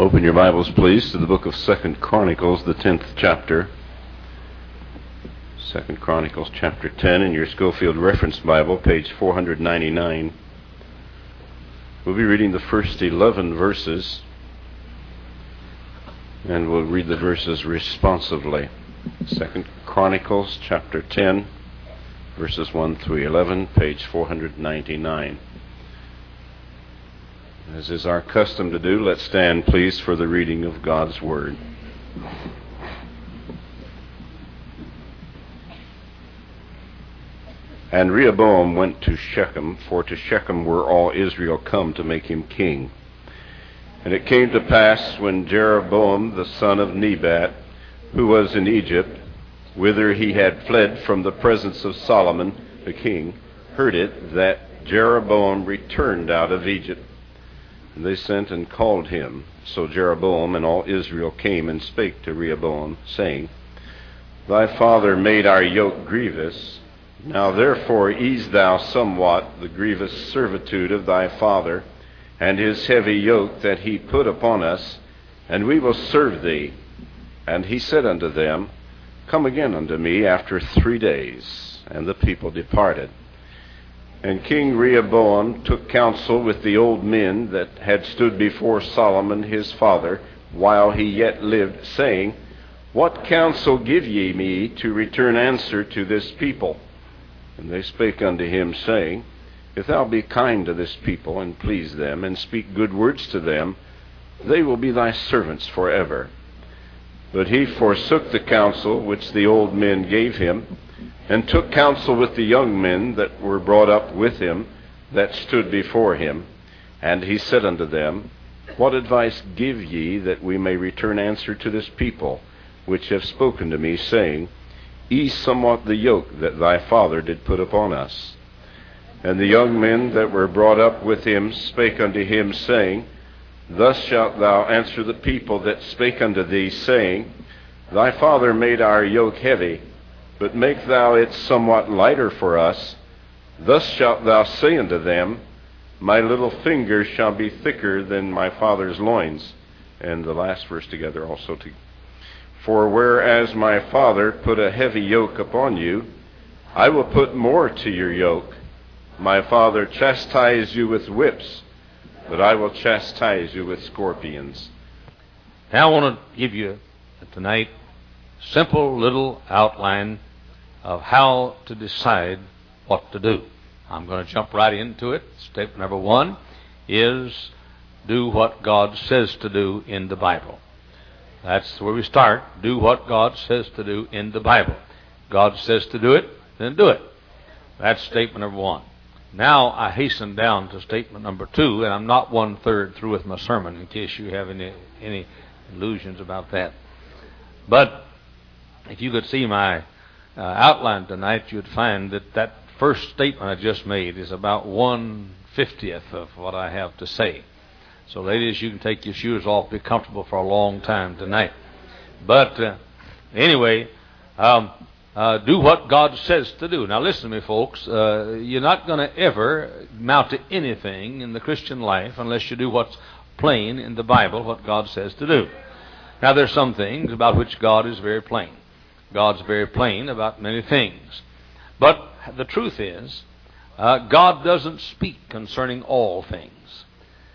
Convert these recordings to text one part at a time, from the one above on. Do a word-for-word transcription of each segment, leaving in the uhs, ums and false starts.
Open your Bibles, please, to the book of Second Chronicles, the tenth chapter. Second Chronicles, chapter ten, in your Schofield Reference Bible, page four ninety-nine. We'll be reading the first eleven verses, and we'll read the verses responsively. Second Chronicles, chapter ten, verses one through eleven, page four ninety-nine. As is our custom to do, let's stand, please, for the reading of God's Word. And Rehoboam went to Shechem, for to Shechem were all Israel come to make him king. And it came to pass, when Jeroboam the son of Nebat, who was in Egypt, whither he had fled from the presence of Solomon the king, heard it, that Jeroboam returned out of Egypt. And they sent and called him. So Jeroboam and all Israel came and spake to Rehoboam, saying, Thy father made our yoke grievous. Now therefore ease thou somewhat the grievous servitude of thy father, and his heavy yoke that he put upon us, and we will serve thee. And he said unto them, Come again unto me after three days. And the people departed. And King Rehoboam took counsel with the old men that had stood before Solomon his father, while he yet lived, saying, What counsel give ye me to return answer to this people? And they spake unto him, saying, If thou be kind to this people, and please them, and speak good words to them, they will be thy servants forever. But he forsook the counsel which the old men gave him, and took counsel with the young men that were brought up with him, that stood before him. And he said unto them, What advice give ye, that we may return answer to this people, which have spoken to me, saying, Ease somewhat the yoke that thy father did put upon us? And the young men that were brought up with him spake unto him, saying, Thus shalt thou answer the people that spake unto thee, saying, Thy father made our yoke heavy, but make thou it somewhat lighter for us. Thus shalt thou say unto them, My little finger shall be thicker than my father's loins. And the last verse together also. To, For whereas my father put a heavy yoke upon you, I will put more to your yoke. My father chastised you with whips, but I will chastise you with scorpions. Now I want to give you tonight a simple little outline of how to decide what to do. I'm going to jump right into it. Step number one is do what God says to do in the Bible. That's where we start. Do what God says to do in the Bible. God says to do it, then do it. That's statement number one. Now I hasten down to statement number two, and I'm not one third through with my sermon, in case you have any any illusions about that. But if you could see my uh, outline tonight, you'd find that that first statement I just made is about one fiftieth of what I have to say. So, ladies, you can take your shoes off, be comfortable for a long time tonight. But uh, anyway, um, uh, do what God says to do. Now, listen to me, folks. Uh, you're not going to ever amount to anything in the Christian life unless you do what's plain in the Bible, what God says to do. Now, there's some things about which God is very plain. God's very plain about many things. But the truth is, uh, God doesn't speak concerning all things.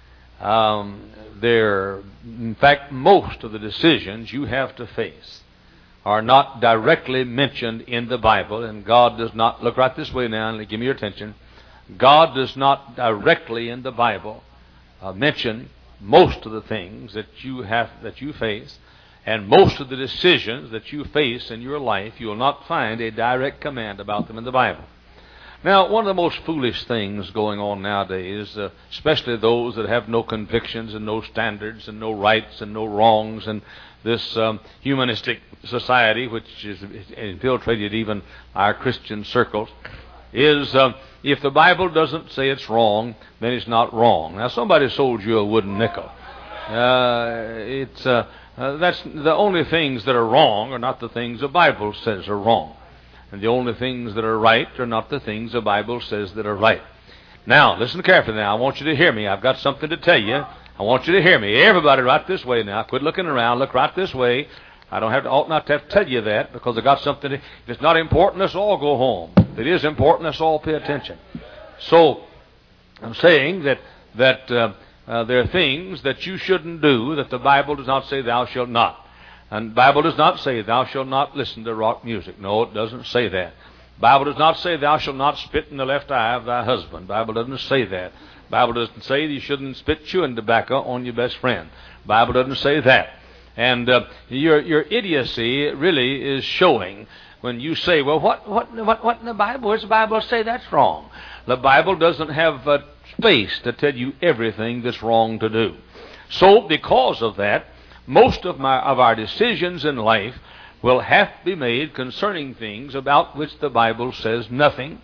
Um, there, in fact, most of the decisions you have to face are not directly mentioned in the Bible, and God does not, look right this way now and give me your attention, God does not directly in the Bible uh, mention most of the things that you have, that you face, and most of the decisions that you face in your life. You will not find a direct command about them in the Bible. Now, one of the most foolish things going on nowadays, uh, especially those that have no convictions and no standards and no rights and no wrongs, and this um, humanistic society, which is infiltrated even our Christian circles, is uh, if the Bible doesn't say it's wrong, then it's not wrong. Now, somebody sold you a wooden nickel. Uh, it's uh, uh, that's the only things that are wrong are not the things the Bible says are wrong. And the only things that are right are not the things the Bible says that are right. Now, listen carefully now. I want you to hear me. I've got something to tell you, I want you to hear me. Everybody right this way now. Quit looking around. Look right this way. I don't have to, ought not to have to tell you that because I got something. To, if it's not important, let's all go home. If it is important, let's all pay attention. So, I'm saying that, that uh, uh, there are things that you shouldn't do that the Bible does not say thou shalt not. And the Bible does not say thou shalt not listen to rock music. No, it doesn't say that. The Bible does not say thou shalt not spit in the left eye of thy husband. The Bible doesn't say that. The Bible doesn't say you shouldn't spit chewing tobacco on your best friend. The Bible doesn't say that. And uh, your your idiocy really is showing when you say, well, what what what what in the Bible? Where's the Bible say that's wrong? The Bible doesn't have uh, space to tell you everything that's wrong to do. So because of that, most of my of our decisions in life will have to be made concerning things about which the Bible says nothing.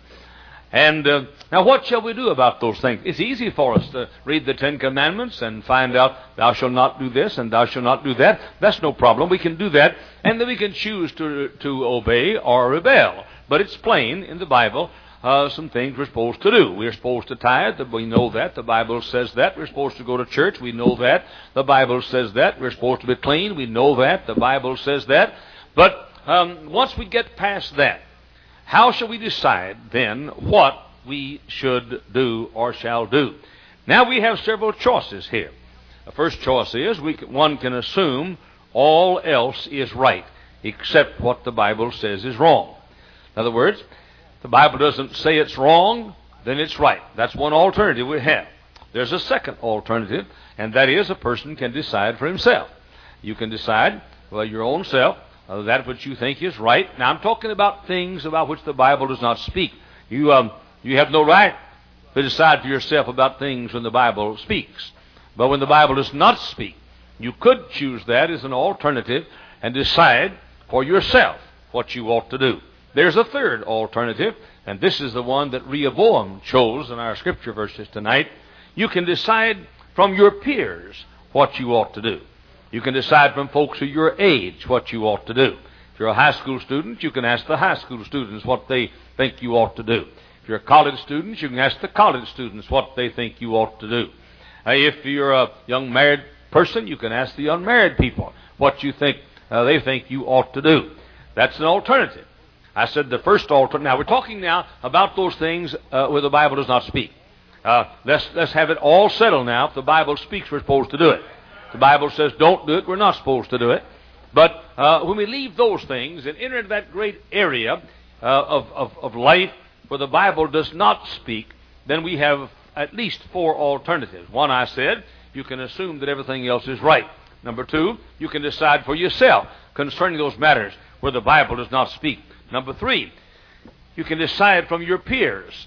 And uh, now what shall we do about those things? It's easy for us to read the Ten Commandments and find out thou shalt not do this and thou shalt not do that. That's no problem. We can do that, and then we can choose to to obey or rebel. But it's plain in the Bible uh, some things we're supposed to do. We're supposed to tithe. We know that. The Bible says that. We're supposed to go to church. We know that. The Bible says that. We're supposed to be clean. We know that. The Bible says that. But um, once we get past that, how shall we decide then what we should do or shall do? Now we have several choices here. The first choice is we can, one can assume all else is right except what the Bible says is wrong. In other words, if the Bible doesn't say it's wrong, then it's right. That's one alternative we have. There's a second alternative, and that is a person can decide for himself. You can decide, well, your own self, Uh, that which you think is right. Now, I'm talking about things about which the Bible does not speak. You um, you have no right to decide for yourself about things when the Bible speaks. But when the Bible does not speak, you could choose that as an alternative and decide for yourself what you ought to do. There's a third alternative, and this is the one that Rehoboam chose in our scripture verses tonight. You can decide from your peers what you ought to do. You can decide from folks of your age what you ought to do. If you're a high school student, you can ask the high school students what they think you ought to do. If you're a college student, you can ask the college students what they think you ought to do. Uh, if you're a young married person, you can ask the unmarried people what you think uh, they think you ought to do. That's an alternative. I said the first alternative. Now, we're talking now about those things uh, where the Bible does not speak. Uh, let's, let's have it all settled now. If the Bible speaks, we're supposed to do it. The Bible says don't do it, we're not supposed to do it. But uh, when we leave those things and enter into that great area uh, of, of, of life where the Bible does not speak, then we have at least four alternatives. One, I said, you can assume that everything else is right. Number two, you can decide for yourself concerning those matters where the Bible does not speak. Number three, you can decide from your peers,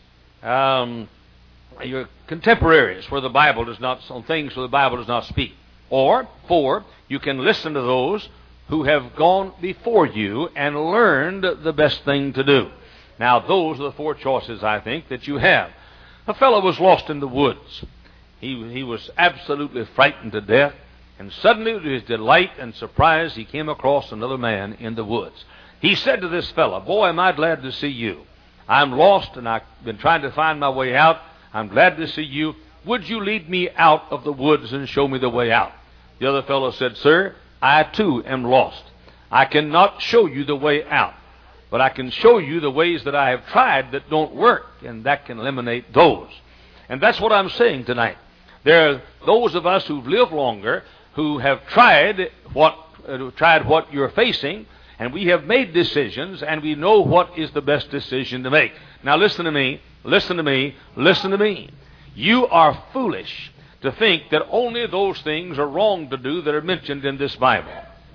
um, your contemporaries, where the Bible does not, on things where the Bible does not speak. Or, four, you can listen to those who have gone before you and learned the best thing to do. Now, those are the four choices, I think, that you have. A fellow was lost in the woods. He, he was absolutely frightened to death, and suddenly, to his delight and surprise, he came across another man in the woods. He said to this fellow, boy, am I glad to see you. I'm lost, and I've been trying to find my way out. I'm glad to see you. Would you lead me out of the woods and show me the way out? The other fellow said, sir, I too am lost. I cannot show you the way out, but I can show you the ways that I have tried that don't work, and that can eliminate those. And that's what I'm saying tonight. There are those of us who've lived longer who have tried what, uh, tried what you're facing, and we have made decisions, and we know what is the best decision to make. Now listen to me, listen to me, listen to me. You are foolish to think that only those things are wrong to do that are mentioned in this Bible.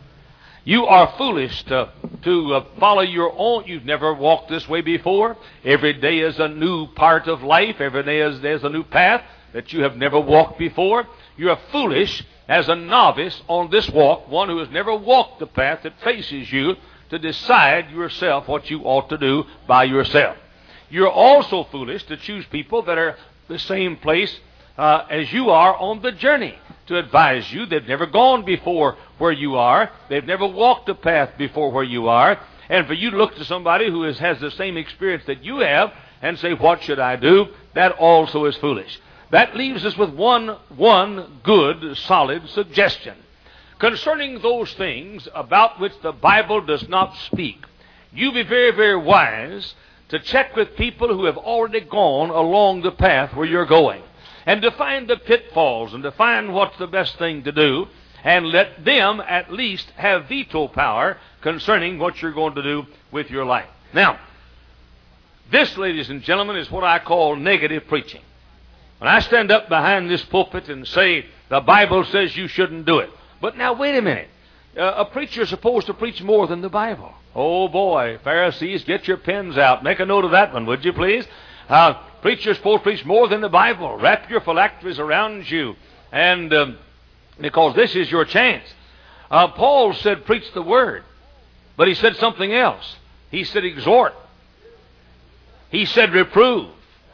You are foolish to, to uh, follow your own. You've never walked this way before. Every day is a new part of life. Every day is there's a new path that you have never walked before. You are foolish as a novice on this walk, one who has never walked the path that faces you, to decide yourself what you ought to do by yourself. You're also foolish to choose people that are the same place Uh, as you are on the journey to advise you. They've never gone before where you are. They've never walked the path before where you are. And for you to look to somebody who is, has the same experience that you have and say, what should I do? That also is foolish. that leaves us with one, one good, solid suggestion. Concerning those things about which the Bible does not speak, you be very, very wise to check with people who have already gone along the path where you're going, and to find the pitfalls and to find what's the best thing to do, and let them at least have veto power concerning what you're going to do with your life. Now, this, ladies and gentlemen, is what I call negative preaching. When I stand up behind this pulpit and say, the Bible says you shouldn't do it. But now, wait a minute. Uh, a preacher is supposed to preach more than the Bible. Oh, boy, Pharisees, get your pens out. Make a note of that one, would you, please? Uh, preacher's supposed to preach more than the Bible. Wrap your phylacteries around you, and um, because this is your chance. Uh, Paul said, preach the word. But he said something else. He said, exhort. He said, reprove.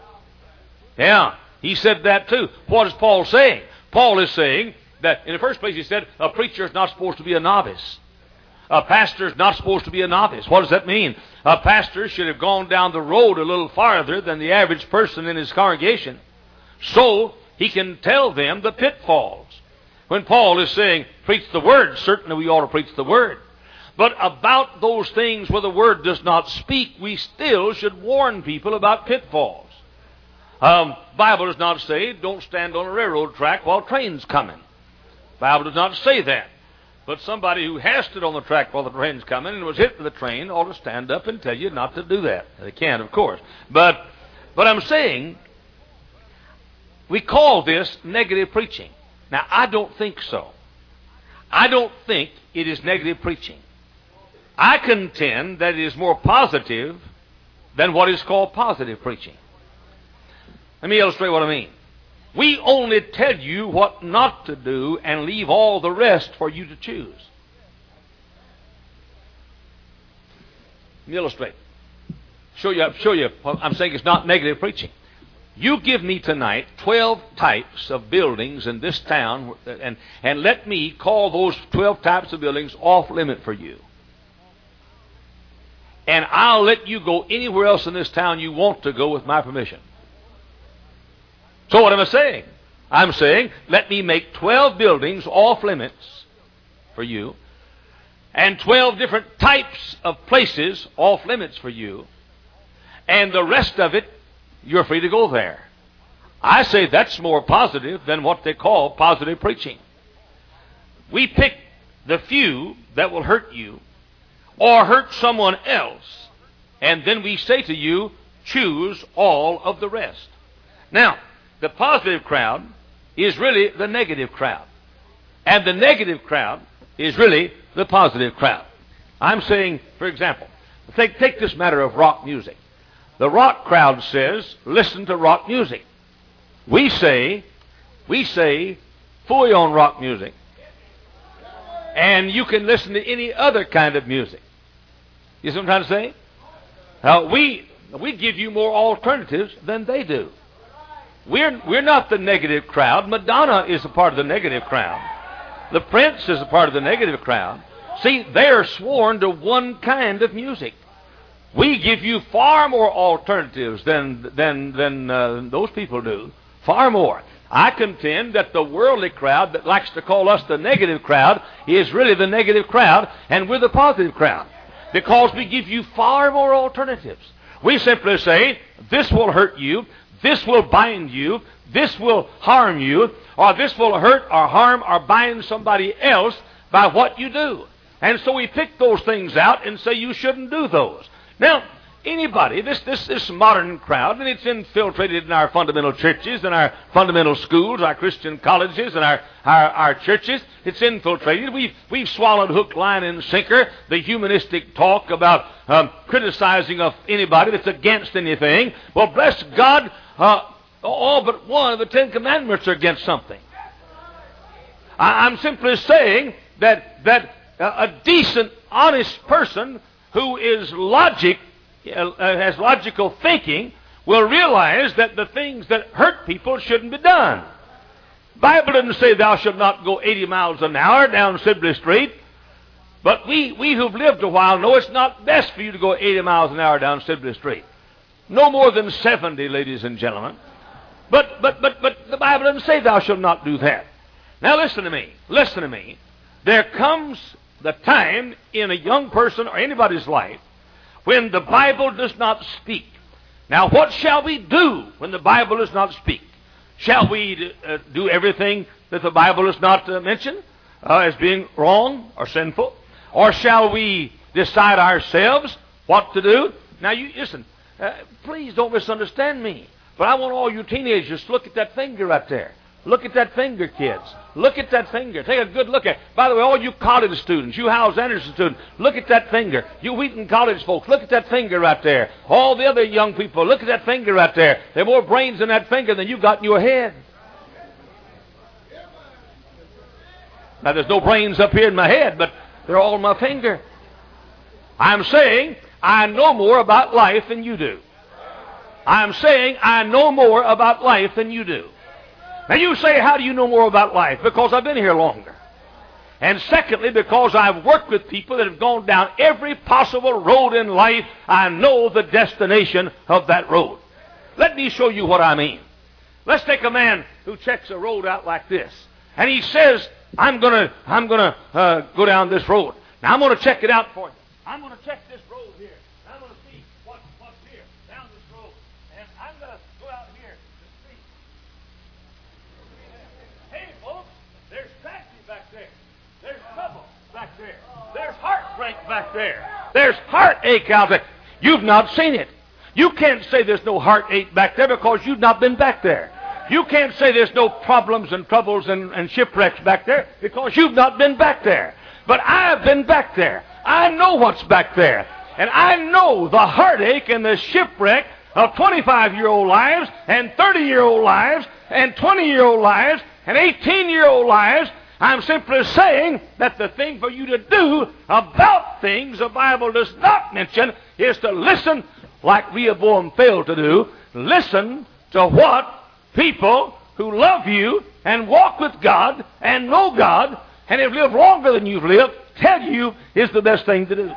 Yeah, he said that too. What is Paul saying? Paul is saying that, in the first place, he said, a preacher is not supposed to be a novice. A pastor is not supposed to be a novice. What does that mean? A pastor should have gone down the road a little farther than the average person in his congregation, so he can tell them the pitfalls. When Paul is saying, preach the word, certainly we ought to preach the word. But about those things where the word does not speak, we still should warn people about pitfalls. Um, Bible does not say, don't stand on a railroad track while train's coming. Bible does not say that. But somebody who has stood on the track while the train's coming and was hit with the train ought to stand up and tell you not to do that. They can, of course. But, but I'm saying, we call this negative preaching. Now, I don't think so. I don't think it is negative preaching. I contend that it is more positive than what is called positive preaching. Let me illustrate what I mean. We only tell you what not to do and leave all the rest for you to choose. Let me illustrate. Show you, show you. I'm saying it's not negative preaching. You give me tonight twelve types of buildings in this town, and, and let me call those twelve types of buildings off limit for you. And I'll let you go anywhere else in this town you want to go with my permission. So what am I saying? I'm saying, let me make twelve buildings off limits for you, and twelve different types of places off limits for you, and the rest of it, you're free to go there. I say that's more positive than what they call positive preaching. We pick the few that will hurt you or hurt someone else, and then we say to you, choose all of the rest. Now, the positive crowd is really the negative crowd, and the negative crowd is really the positive crowd. I'm saying, for example, take, take this matter of rock music. The rock crowd says, listen to rock music. We say, we say, phooey on rock music. And you can listen to any other kind of music. You see what I'm trying to say? Uh, we, we give you more alternatives than they do. We're, we're not the negative crowd. Madonna is a part of the negative crowd. The Prince is a part of the negative crowd. See, they're sworn to one kind of music. We give you far more alternatives than, than, than uh, those people do. Far more. I contend that the worldly crowd that likes to call us the negative crowd is really the negative crowd, and we're the positive crowd, because we give you far more alternatives. We simply say, this will hurt you, this will bind you, this will harm you, or this will hurt or harm or bind somebody else by what you do. And so we pick those things out and say you shouldn't do those. Now, anybody, this, this, this modern crowd, and it's infiltrated in our fundamental churches and our fundamental schools, our Christian colleges and our, our, our churches, it's infiltrated. We've, we've swallowed hook, line, and sinker the humanistic talk about um, criticizing of anybody that's against anything. Well, bless God, uh, all but one of the Ten Commandments are against something. I, I'm simply saying that, that a decent, honest person who is logic, uh, has logical thinking, will realize that the things that hurt people shouldn't be done. The Bible doesn't say thou shalt not go eighty miles an hour down Sibley Street, but we, we who've lived a while know it's not best for you to go eighty miles an hour down Sibley Street. No more than seventy, ladies and gentlemen. But, but, but, but the Bible doesn't say thou shalt not do that. Now listen to me. Listen to me. There comes the time in a young person or anybody's life when the Bible does not speak. Now what shall we do when the Bible does not speak? Shall we uh, do everything that the Bible does not uh, mention uh, as being wrong or sinful? Or shall we decide ourselves what to do? Now you listen, uh, please don't misunderstand me. But I want all you teenagers to look at that finger right there. Look at that finger, kids. Look at that finger. Take a good look at it. By the way, all you college students, you Howes Anderson students, look at that finger. You Wheaton College folks, look at that finger right there. All the other young people, look at that finger right there. There are more brains in that finger than you've got in your head. Now, there's no brains up here in my head, but they're all in my finger. I'm saying I know more about life than you do. I'm saying I know more about life than you do. Now you say, how do you know more about life? Because I've been here longer. And secondly, because I've worked with people that have gone down every possible road in life, I know the destination of that road. Let me show you what I mean. Let's take a man who checks a road out like this. And he says, I'm going to I'm gonna, uh, go down this road. Now I'm going to check it out for you. I'm going to check this road here. I'm going to see what, what's here down this road. And I'm going to go out here to see. Hey, folks, there's tragedy back there. There's trouble back there. There's heartbreak back there. There's heartache out there. You've not seen it. You can't say there's no heartache back there because you've not been back there. You can't say there's no problems and troubles and, and shipwrecks back there because you've not been back there. But I've been back there. I know what's back there. And I know the heartache and the shipwreck of twenty-five-year-old lives and thirty-year-old lives and twenty-year-old lives and eighteen-year-old lives. I'm simply saying that the thing for you to do about things the Bible does not mention is to listen like Rehoboam failed to do. Listen to what people who love you and walk with God and know God and have lived longer than you've lived tell you is the best thing to do.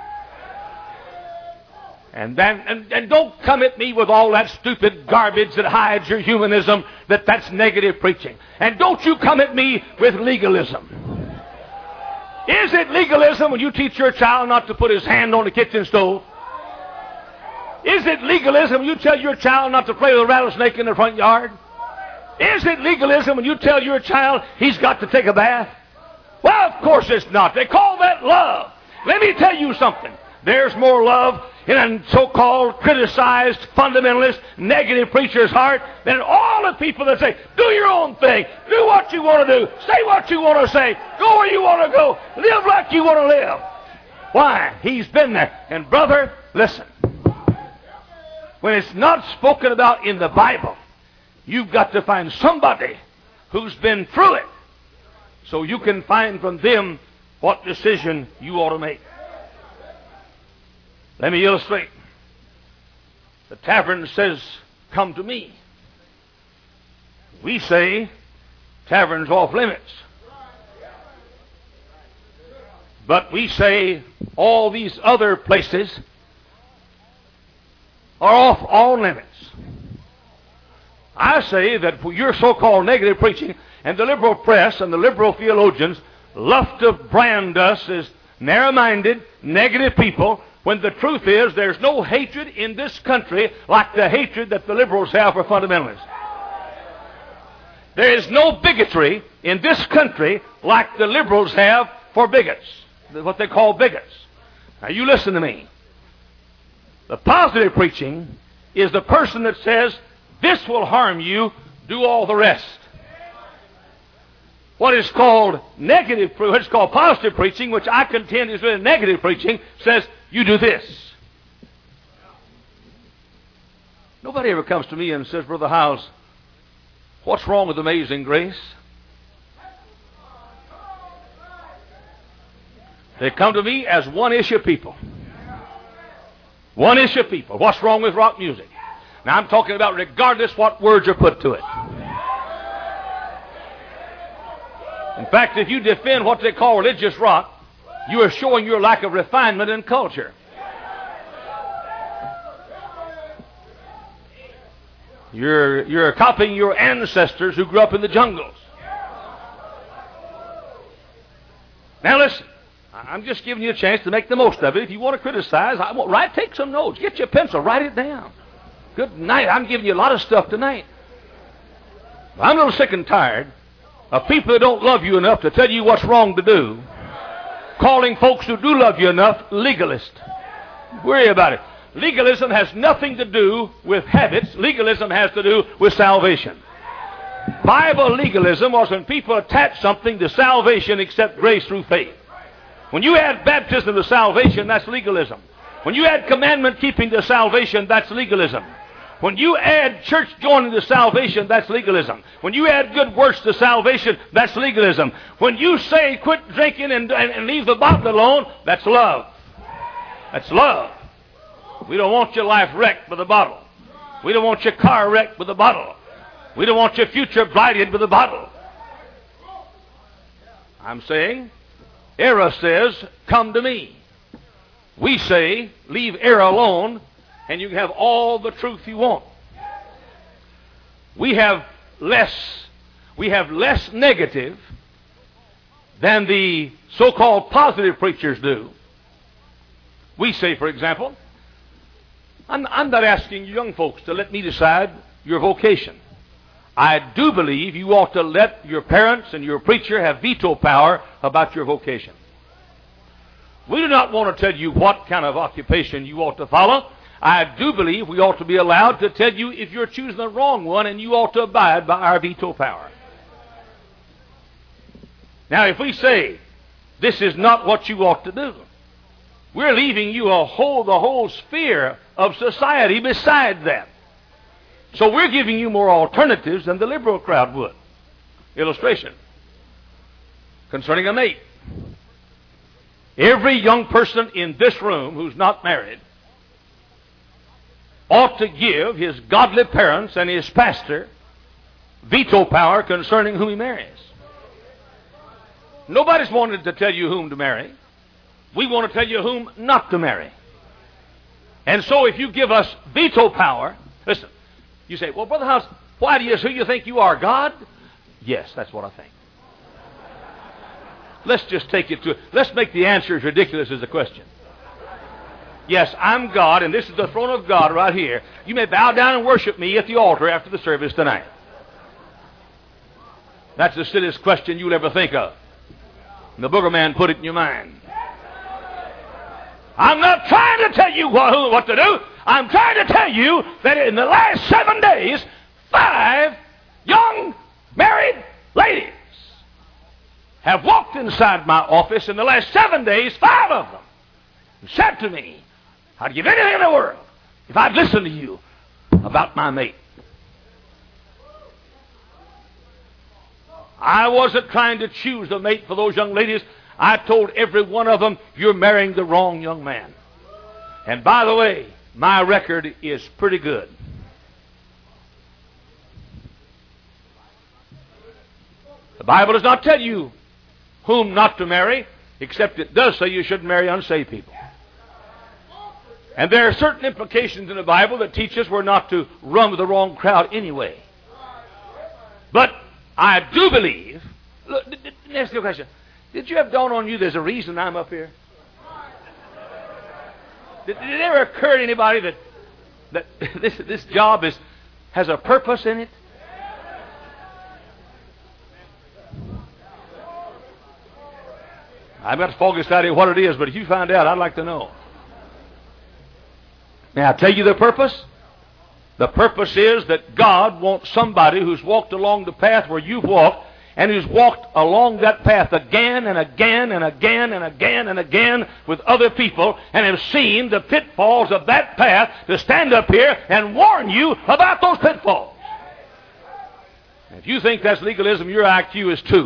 And then and, and don't come at me with all that stupid garbage that hides your humanism, that that's negative preaching. And don't you come at me with legalism. Is it legalism when you teach your child not to put his hand on the kitchen stove? Is it legalism when you tell your child not to play with a rattlesnake in the front yard? Is it legalism when you tell your child he's got to take a bath? Well, of course it's not. They call that love. Let me tell you something. There's more love in a so-called criticized, fundamentalist, negative preacher's heart than all the people that say, do your own thing, do what you want to do, say what you want to say, go where you want to go, live like you want to live. Why? He's been there. And brother, listen. When it's not spoken about in the Bible, you've got to find somebody who's been through it so you can find from them what decision you ought to make. Let me illustrate. The tavern says, come to me. We say, tavern's off limits. But we say, all these other places are off all limits. I say that for your so-called negative preaching, and the liberal press and the liberal theologians love to brand us as narrow-minded, negative people, when the truth is there's no hatred in this country like the hatred that the liberals have for fundamentalists. There is no bigotry in this country like the liberals have for bigots, what they call bigots. Now you listen to me. The positive preaching is the person that says, this will harm you, do all the rest. What is called negative, what is called positive preaching, which I contend is really negative preaching, says, you do this. Nobody ever comes to me and says, Brother Howes, what's wrong with Amazing Grace? They come to me as one-issue people. One-issue people. What's wrong with rock music? Now I'm talking about regardless what words are put to it. In fact, if you defend what they call religious rock, you are showing your lack of refinement and culture. You're, you're copying your ancestors who grew up in the jungles. Now listen, I'm just giving you a chance to make the most of it. If you want to criticize, I want, write, take some notes. Get your pencil, write it down. Good night. I'm giving you a lot of stuff tonight. I'm a little sick and tired of people who don't love you enough to tell you what's wrong to do, calling folks who do love you enough legalist. Worry about it. Legalism has nothing to do with habits. Legalism has to do with salvation. Bible legalism was when people attach something to salvation except grace through faith. When you add baptism to salvation, that's legalism. When you add commandment keeping to salvation, that's legalism. When you add church joining to salvation, that's legalism. When you add good works to salvation, that's legalism. When you say quit drinking and, and, and leave the bottle alone, that's love. That's love. We don't want your life wrecked with a bottle. We don't want your car wrecked with a bottle. We don't want your future blighted with a bottle. I'm saying, error says, come to me. We say, leave error alone, and you can have all the truth you want. We have less, we have less negative than the so-called positive preachers do. We say, for example, I'm, I'm not asking you young folks to let me decide your vocation. I do believe you ought to let your parents and your preacher have veto power about your vocation. We do not want to tell you what kind of occupation you ought to follow. I do believe we ought to be allowed to tell you if you're choosing the wrong one, and you ought to abide by our veto power. Now, if we say this is not what you ought to do, we're leaving you a whole, the whole sphere of society beside that. So we're giving you more alternatives than the liberal crowd would. Illustration. Concerning a mate. Every young person in this room who's not married ought to give his godly parents and his pastor veto power concerning whom he marries. Nobody's wanted to tell you whom to marry. We want to tell you whom not to marry. And so if you give us veto power, listen, you say, well, Brother House, why do you, who you think you are, God? Yes, that's what I think. Let's just take it to, let's make the answer as ridiculous as the question. Yes, I'm God, and this is the throne of God right here. You may bow down and worship me at the altar after the service tonight. That's the silliest question you'll ever think of. And the booger man put it in your mind. I'm not trying to tell you what, what to do. I'm trying to tell you that in the last seven days, five young married ladies have walked inside my office in the last seven days, five of them, and said to me, I'd give anything in the world if I'd listen to you about my mate. I wasn't trying to choose the mate for those young ladies. I told every one of them, you're marrying the wrong young man. And by the way, my record is pretty good. The Bible does not tell you whom not to marry, except it does say you shouldn't marry unsaved people. And there are certain implications in the Bible that teach us we're not to run with the wrong crowd anyway. But I do believe, look, let me ask you a question. Did you have dawn on you there's a reason I'm up here? Did, did it ever occur to anybody that, that this, this job is, has a purpose in it? I've got the foggiest idea what it is, but if you find out, I'd like to know. May I tell you the purpose? The purpose is that God wants somebody who's walked along the path where you've walked, and who's walked along that path again and again and again and again and again with other people, and have seen the pitfalls of that path, to stand up here and warn you about those pitfalls. If you think that's legalism, your I Q is two.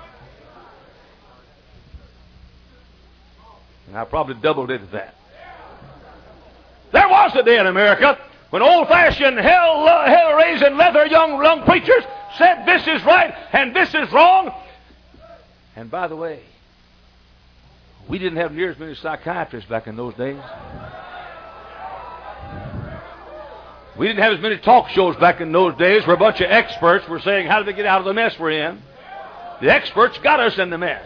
And I probably doubled it at that. There was a day in America when old-fashioned, hell, uh, hell-raising, leather young, young preachers said this is right and this is wrong. And by the way, we didn't have near as many psychiatrists back in those days. We didn't have as many talk shows back in those days where a bunch of experts were saying, how do we get out of the mess we're in? The experts got us in the mess.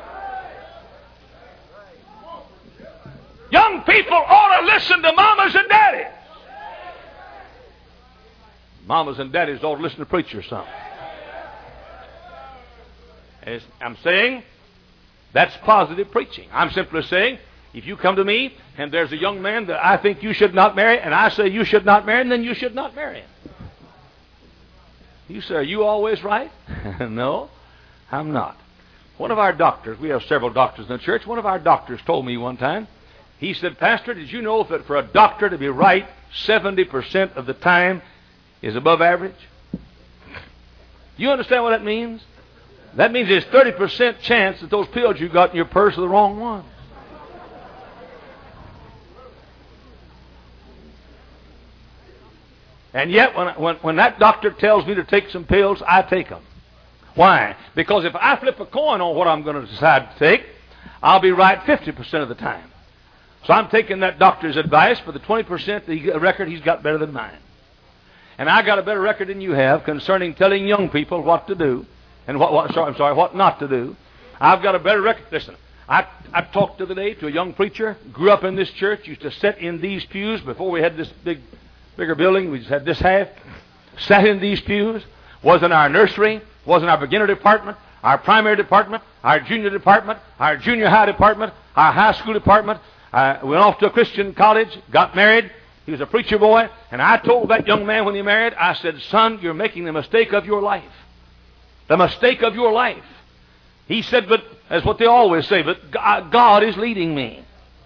Young people ought to listen to mamas and daddies. Mamas and daddies ought to listen to preachers some. As I'm saying, that's positive preaching. I'm simply saying, if you come to me and there's a young man that I think you should not marry, and I say you should not marry him, then you should not marry him. You say, are you always right? No, I'm not. One of our doctors, we have several doctors in the church, one of our doctors told me one time, he said, Pastor, did you know that for a doctor to be right seventy percent of the time is above average? You understand what that means? That means there's thirty percent chance that those pills you got in your purse are the wrong ones. And yet, when, when, when that doctor tells me to take some pills, I take them. Why? Because if I flip a coin on what I'm going to decide to take, I'll be right fifty percent of the time. So I'm taking that doctor's advice for the twenty percent the record he's got better than mine. And I got a better record than you have concerning telling young people what to do and what, what sorry, I'm sorry, what not to do. I've got a better record. Listen, I, I talked the other day to a young preacher, grew up in this church, used to sit in these pews before we had this big bigger building. We just had this half. Sat in these pews. Was in our nursery. Was in our beginner department. Our primary department. Our junior department. Our junior high department. Our high school department. I went off to a Christian college. Got married. He was a preacher boy. And I told that young man when he married, I said, son, you're making the mistake of your life. The mistake of your life. He said, but, that's what they always say, but God is leading me.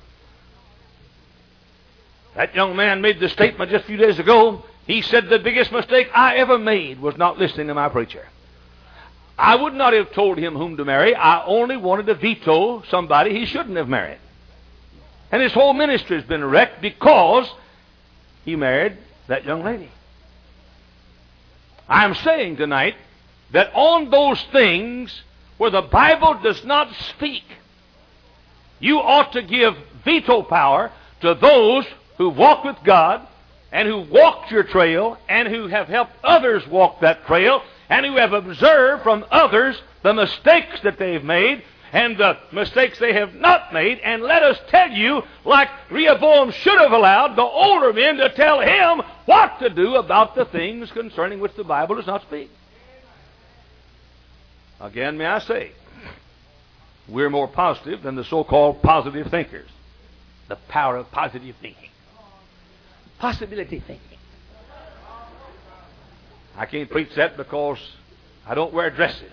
That young man made the statement just a few days ago. He said the biggest mistake I ever made was not listening to my preacher. I would not have told him whom to marry. I only wanted to veto somebody he shouldn't have married. And his whole ministry has been wrecked because he married that young lady. I'm saying tonight that on those things where the Bible does not speak, you ought to give veto power to those who walk with God and who walked your trail and who have helped others walk that trail and who have observed from others the mistakes that they've made and the mistakes they have not made. And let us tell you, like Rehoboam should have allowed the older men to tell him what to do about the things concerning which the Bible does not speak. Again, may I say, we're more positive than the so-called positive thinkers. The power of positive thinking. Possibility thinking. I can't preach that because I don't wear dresses.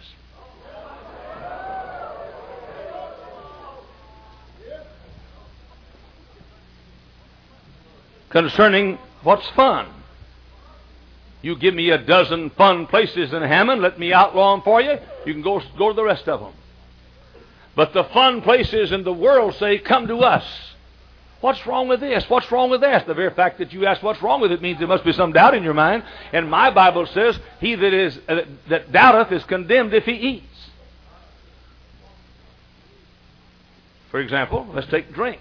Concerning what's fun. You give me a dozen fun places in Hammond, let me outlaw them for you. You can go, go to the rest of them. But the fun places in the world say, come to us. What's wrong with this? What's wrong with that? The very fact that you ask what's wrong with it means there must be some doubt in your mind. And my Bible says, he that is uh, that doubteth is condemned if he eats. For example, let's take drink.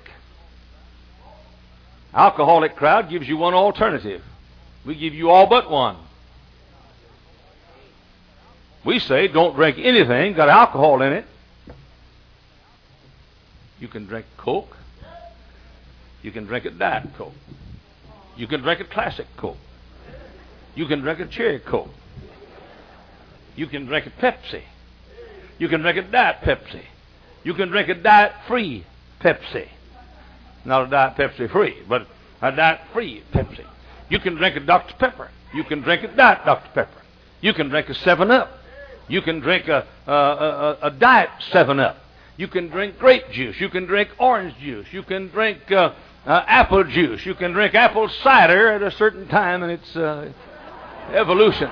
Alcoholic crowd gives you one alternative. We give you all but one. We say don't drink anything got alcohol in it. You can drink Coke. You can drink a Diet Coke. You can drink a Classic Coke. You can drink a Cherry Coke. You can drink a Pepsi. You can drink a Diet Pepsi. You can drink a Diet-free Pepsi. Not a Diet Pepsi free, but a Diet-free Pepsi. You can drink a Doctor Pepper. You can drink a Diet Doctor Pepper. You can drink a seven up. You can drink a, a, a, a Diet seven up. You can drink grape juice. You can drink orange juice. You can drink uh, uh, apple juice. You can drink apple cider at a certain time in its uh, evolution.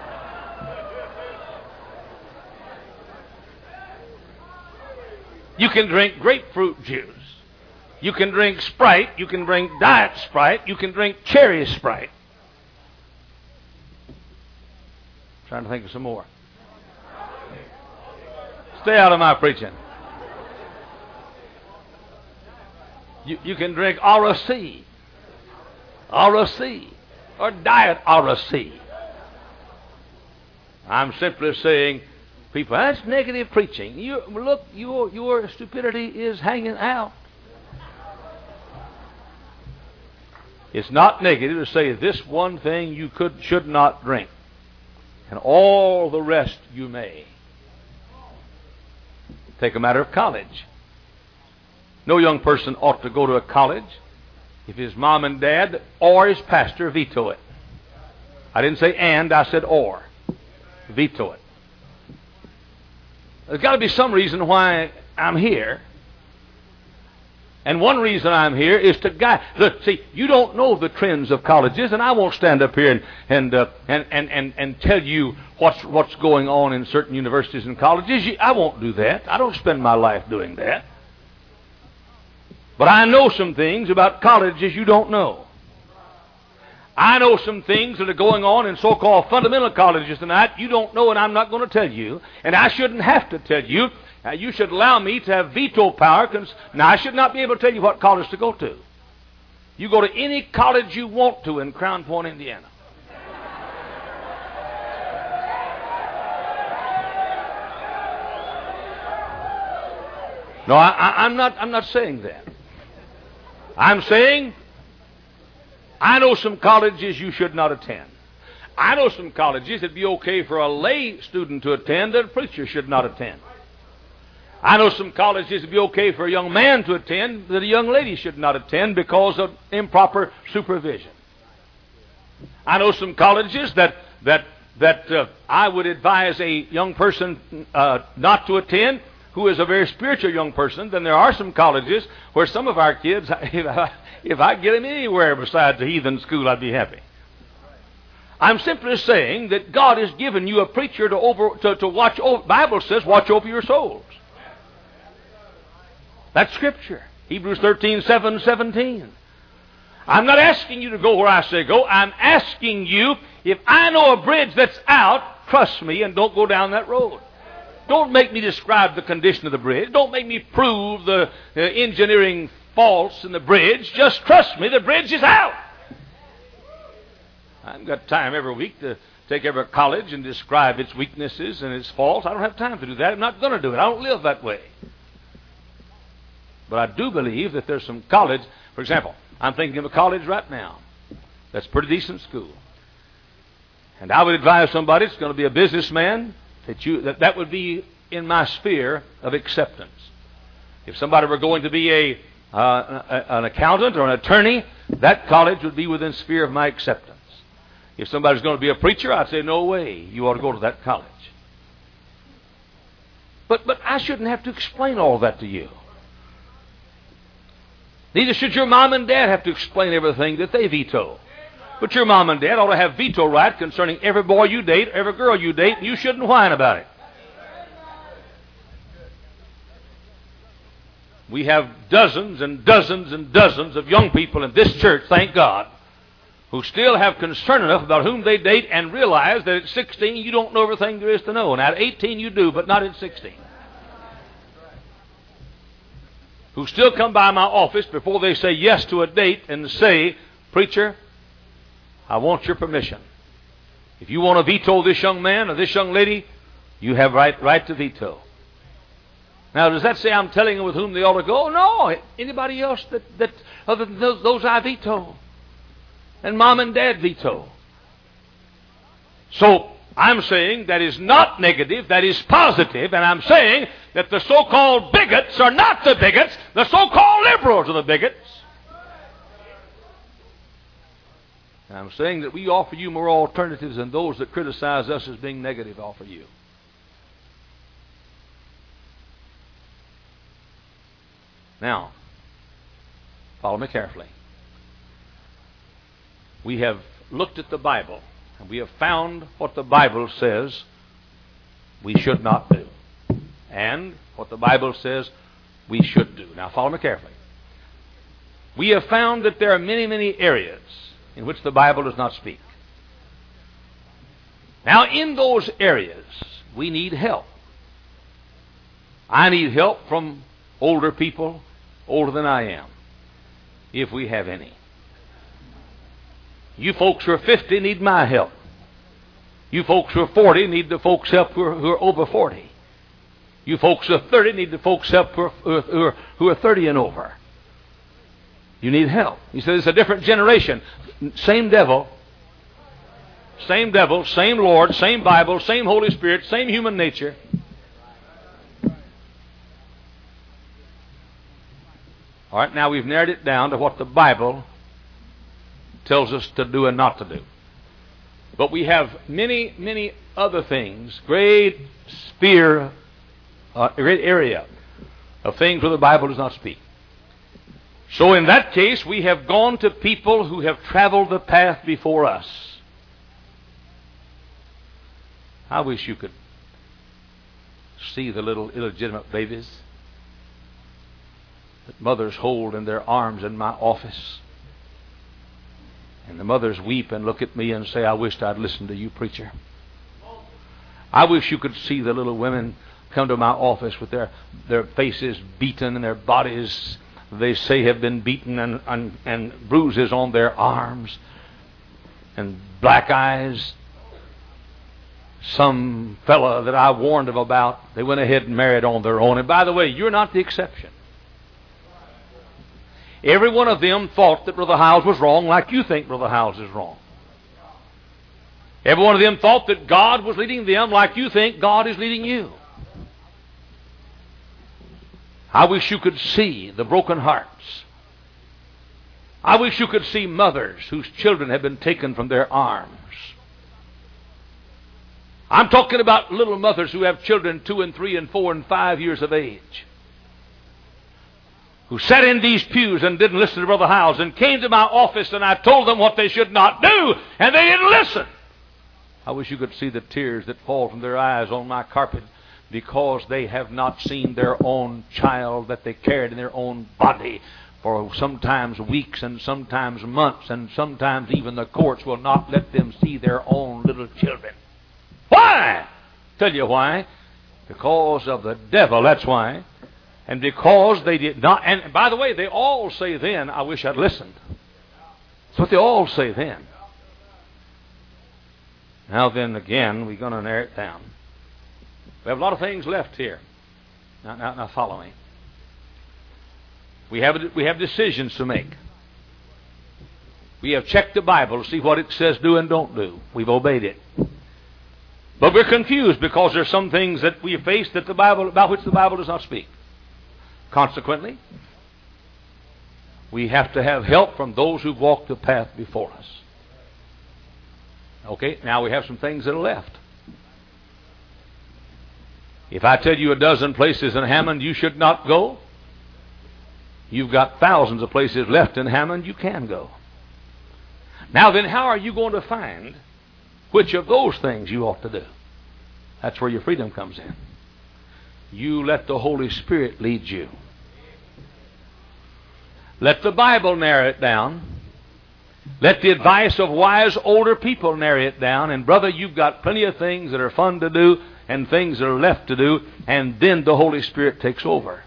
You can drink grapefruit juice. You can drink Sprite. You can drink Diet Sprite. You can drink Cherry Sprite. Trying to think of some more. Stay out of my preaching. You, you can drink R C. R C. or diet or a C. I'm simply saying, people, that's negative preaching. You, look, your, your stupidity is hanging out. It's not negative to say this one thing you could should not drink, and all the rest you may. Take a matter of college. No young person ought to go to a college if his mom and dad or his pastor veto it. I didn't say and, I said or. Veto it. There's got to be some reason why I'm here. And one reason I'm here is to guide. Look, see, you don't know the trends of colleges, and I won't stand up here and and uh, and, and, and and tell you what's what's going on in certain universities and colleges. You, I won't do that. I don't spend my life doing that. But I know some things about colleges you don't know. I know some things that are going on in so-called fundamental colleges tonight you don't know, and I'm not going to tell you. And I shouldn't have to tell you. Now, you should allow me to have veto power. Now, I should not be able to tell you what college to go to. You go to any college you want to in Crown Point, Indiana. No, I, I, I'm not. I'm not saying that. I'm saying I know some colleges you should not attend. I know some colleges it'd be okay for a lay student to attend that a preacher should not attend. I know some colleges it'd be okay for a young man to attend that a young lady should not attend because of improper supervision. I know some colleges that that that uh, I would advise a young person uh, not to attend who is a very spiritual young person. Then there are some colleges where some of our kids, if I, if I get them anywhere besides the heathen school, I'd be happy. I'm simply saying that God has given you a preacher to over to, to watch over. The Bible says, watch over your souls. That's Scripture. Hebrews thirteen, seven, seventeen. I'm not asking you to go where I say go. I'm asking you, if I know a bridge that's out, trust me and don't go down that road. Don't make me describe the condition of the bridge. Don't make me prove the uh, engineering faults in the bridge. Just trust me, the bridge is out. I haven't got time every week to take every college and describe its weaknesses and its faults. I don't have time to do that. I'm not going to do it. I don't live that way. But I do believe that there's some college. For example, I'm thinking of a college right now that's a pretty decent school. And I would advise somebody that's going to be a businessman that you that, that would be in my sphere of acceptance. If somebody were going to be a, uh, a an accountant or an attorney, that college would be within the sphere of my acceptance. If somebody's going to be a preacher, I'd say, no way, you ought to go to that college. But but I shouldn't have to explain all that to you. Neither should your mom and dad have to explain everything that they veto. But your mom and dad ought to have veto right concerning every boy you date, every girl you date, and you shouldn't whine about it. We have dozens and dozens and dozens of young people in this church, thank God, who still have concern enough about whom they date and realize that at sixteen you don't know everything there is to know. And at eighteen you do, but not at sixteen. Who still come by my office before they say yes to a date and say, preacher, I want your permission. If you want to veto this young man or this young lady, you have right right to veto. Now, does that say I'm telling them with whom they ought to go? No. Anybody else that, that other than those, those I veto. And mom and dad veto. So, I'm saying that is not negative, that is positive, and I'm saying that the so-called bigots are not the bigots, the so-called liberals are the bigots. And I'm saying that we offer you more alternatives than those that criticize us as being negative offer you. Now, follow me carefully. We have looked at the Bible, and we have found what the Bible says we should not do, and what the Bible says we should do. Now, follow me carefully. We have found that there are many, many areas in which the Bible does not speak. Now, in those areas, we need help. I need help from older people, older than I am, if we have any. You folks who are fifty need my help. You folks who are forty need the folks' help who are, who are over forty. You folks who are thirty need the folks' help who are, who are, who are thirty and over. You need help. He said it's a different generation. Same devil. Same devil, same Lord, same Bible, same Holy Spirit, same human nature. All right, now we've narrowed it down to what the Bible tells us to do and not to do. But we have many, many other things, great sphere, uh, great area of things where the Bible does not speak. So in that case, we have gone to people who have traveled the path before us. I wish you could see the little illegitimate babies that mothers hold in their arms in my office. And the mothers weep and look at me and say, I wished I'd listened to you, preacher. I wish you could see the little women come to my office with their, their faces beaten and their bodies, they say, have been beaten, and, and, and bruises on their arms and black eyes. Some fella that I warned them about, they went ahead and married on their own. And by the way, you're not the exception. Every one of them thought that Brother Howes was wrong like you think Brother Howes is wrong. Every one of them thought that God was leading them like you think God is leading you. I wish you could see the broken hearts. I wish you could see mothers whose children have been taken from their arms. I'm talking about little mothers who have children two and three and four and five years of age, who sat in these pews and didn't listen to Brother Howes, and came to my office and I told them what they should not do, and they didn't listen. I wish you could see the tears that fall from their eyes on my carpet because they have not seen their own child that they carried in their own body for sometimes weeks and sometimes months, and sometimes even the courts will not let them see their own little children. Why? Tell you why. Because of the devil, that's why. And because they did not, and by the way, they all say then, I wish I'd listened. That's what they all say then. Now then, again, we're going to narrow it down. We have a lot of things left here. Now, now, now follow me. We have, we have decisions to make. We have checked the Bible to see what it says do and don't do. We've obeyed it. But we're confused because there's some things that we face that the Bible, about which the Bible does not speak. Consequently, we have to have help from those who've walked the path before us. Okay, now we have some things that are left. If I tell you a dozen places in Hammond you should not go, you've got thousands of places left in Hammond you can go. Now then, how are you going to find which of those things you ought to do? That's where your freedom comes in. You let the Holy Spirit lead you. Let the Bible narrow it down. Let the advice of wise older people narrow it down. And brother, you've got plenty of things that are fun to do and things that are left to do, and then the Holy Spirit takes over.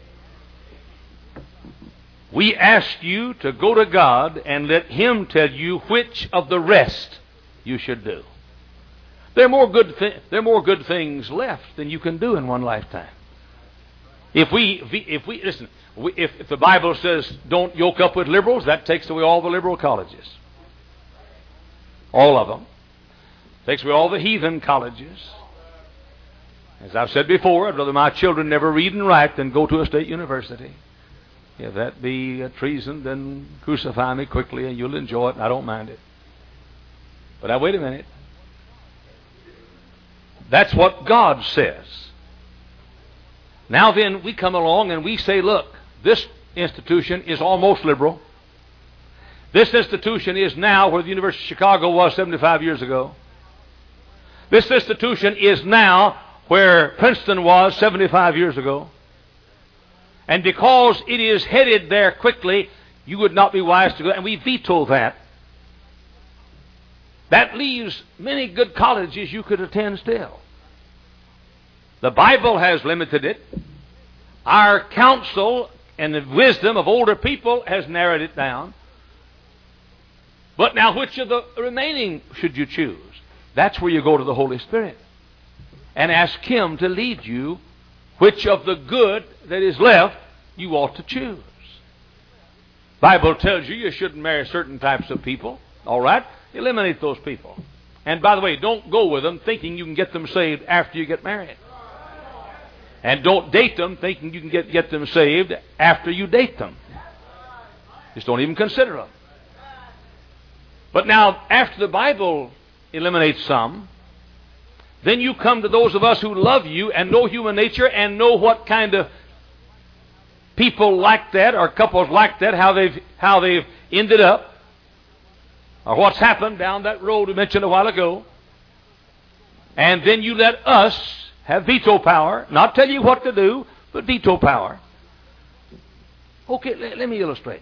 We ask you to go to God and let Him tell you which of the rest you should do. There are more good thi- there are more good things left than you can do in one lifetime. If we if we, if we listen, we, if, if the Bible says don't yoke up with liberals, that takes away all the liberal colleges, all of them. Takes away all the heathen colleges. As I've said before, I'd rather my children never read and write than go to a state university. If that be a treason, then crucify me quickly and you'll enjoy it, and I don't mind it. But now wait a minute. That's what God says. Now then, we come along and we say, look, this institution is almost liberal. This institution is now where the University of Chicago was seventy-five years ago. This institution is now where Princeton was seventy-five years ago. And because it is headed there quickly, you would not be wise to go. And we veto that. That leaves many good colleges you could attend still. The Bible has limited it. Our counsel and the wisdom of older people has narrowed it down. But now which of the remaining should you choose? That's where you go to the Holy Spirit and ask Him to lead you which of the good that is left you ought to choose. Bible tells you you shouldn't marry certain types of people. All right? Eliminate those people. And by the way, don't go with them thinking you can get them saved after you get married. And don't date them thinking you can get, get them saved after you date them. Just don't even consider them. But now, after the Bible eliminates some, then you come to those of us who love you and know human nature and know what kind of people like that or couples like that, how they've, how they've ended up, or what's happened down that road we mentioned a while ago. And then you let us have veto power, not tell you what to do, but veto power. Okay, let, let me illustrate.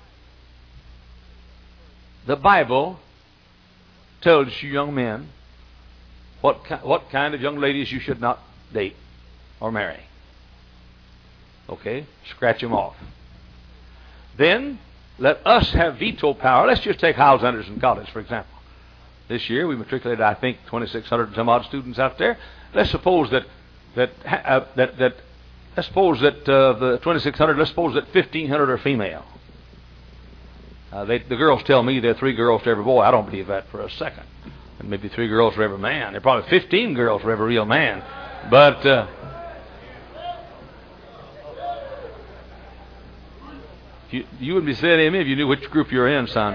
The Bible tells you young men what, ki- what kind of young ladies you should not date or marry. Okay, scratch them off. Then let us have veto power. Let's just take Hyles Anderson College, for example. This year we matriculated, I think, twenty-six hundred and some odd students out there. Let's suppose that that uh, that that let's suppose that uh, the twenty-six hundred. Let's suppose that fifteen hundred are female. Uh, they, the girls tell me there are three girls to every boy. I don't believe that for a second. And maybe three girls for every man. There are probably fifteen girls for every real man. But uh, you, you wouldn't be saying amen if you knew which group you're in, son.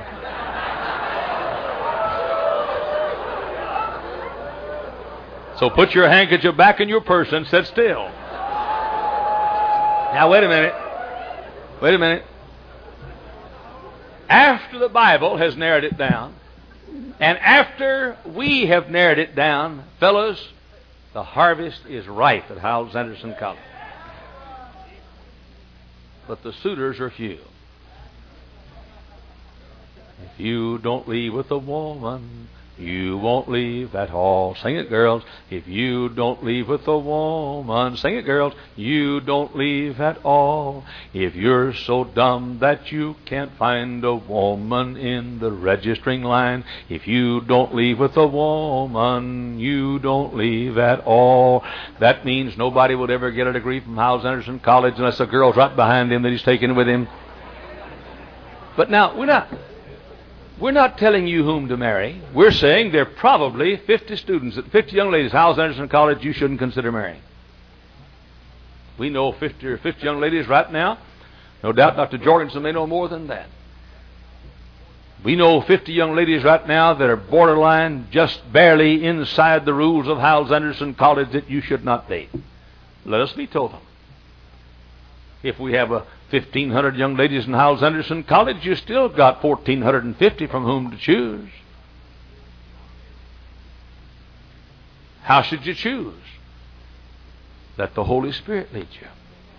So put your handkerchief back in your purse and sit still. Now wait a minute. Wait a minute. After the Bible has narrowed it down, and after we have narrowed it down, fellas, the harvest is ripe at Hyles Anderson College. But the suitors are few. If you don't leave with a woman, you won't leave at all. Sing it, girls. If you don't leave with a woman, sing it, girls, you don't leave at all. If you're so dumb that you can't find a woman in the registering line, if you don't leave with a woman, you don't leave at all. That means nobody would ever get a degree from Hyles Anderson College unless a girl's right behind him that he's taking with him. But now, we're not... We're not telling you whom to marry. We're saying there are probably fifty students, fifty young ladies, Hyles Anderson College, you shouldn't consider marrying. We know fifty or fifty young ladies right now. No doubt Doctor Jorgensen may know more than that. We know fifty young ladies right now that are borderline, just barely inside the rules of Hyles Anderson College that you should not date. Let us veto them. If we have a fifteen hundred young ladies in Hyles Anderson College, you still got one thousand four hundred fifty from whom to choose. How should you choose? Let the Holy Spirit lead you.